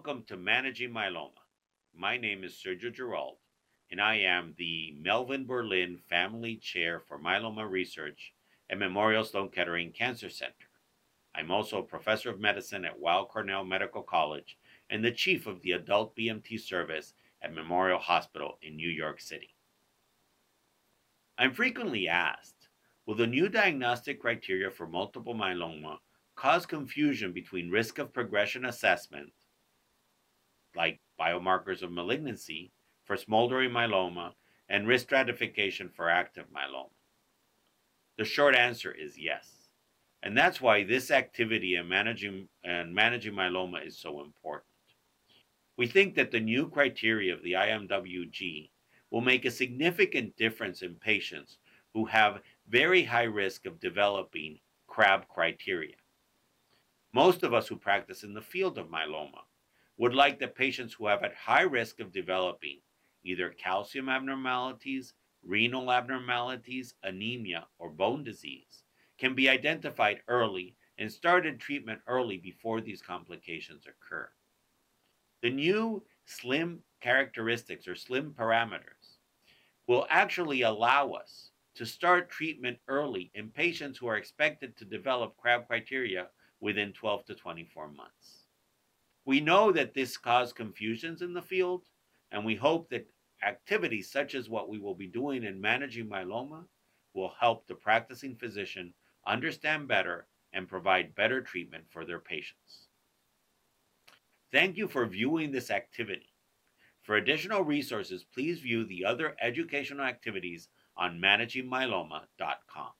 welcome to Managing Myeloma. My name is Sergio Girald, and I am the Melvin Berlin Family Chair for Myeloma Research at Memorial Sloan Kettering Cancer Center. I'm also a professor of medicine at Weill Cornell Medical College and the chief of the adult BMT service at Memorial Hospital in New York City. I'm frequently asked, will the new diagnostic criteria for multiple myeloma cause confusion between risk of progression assessment, like biomarkers of malignancy, for smoldering myeloma, and risk stratification for active myeloma? The short answer is yes. And that's why this activity in managing myeloma is so important. We think that the new criteria of the IMWG will make a significant difference in patients who have very high risk of developing CRAB criteria. Most of us who practice in the field of myeloma would like that patients who have at high risk of developing either calcium abnormalities, renal abnormalities, anemia, or bone disease can be identified early and started treatment early before these complications occur. The new SLIM characteristics or SLIM parameters will actually allow us to start treatment early in patients who are expected to develop CRAB criteria within 12 to 24 months. We know that this caused confusions in the field, and we hope that activities such as what we will be doing in managing myeloma will help the practicing physician understand better and provide better treatment for their patients. Thank you for viewing this activity. For additional resources, please view the other educational activities on managingmyeloma.com.